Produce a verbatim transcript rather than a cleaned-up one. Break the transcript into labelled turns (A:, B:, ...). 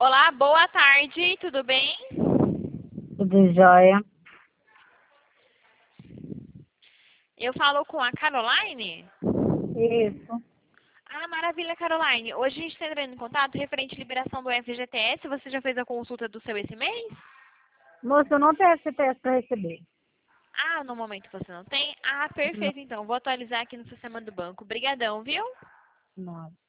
A: Olá, boa tarde, tudo bem?
B: Tudo jóia.
A: Eu falo com a Caroline?
B: Isso.
A: Ah, maravilha, Caroline. Hoje a gente está entrando em contato referente à liberação do F G T S. Você já fez a consulta do seu esse mês?
B: Moço, eu não tenho F T S para receber.
A: Ah, no momento você não tem? Ah,
B: Não,
A: perfeito, então. Vou atualizar aqui no sistema do banco. Obrigadão, viu?
B: não.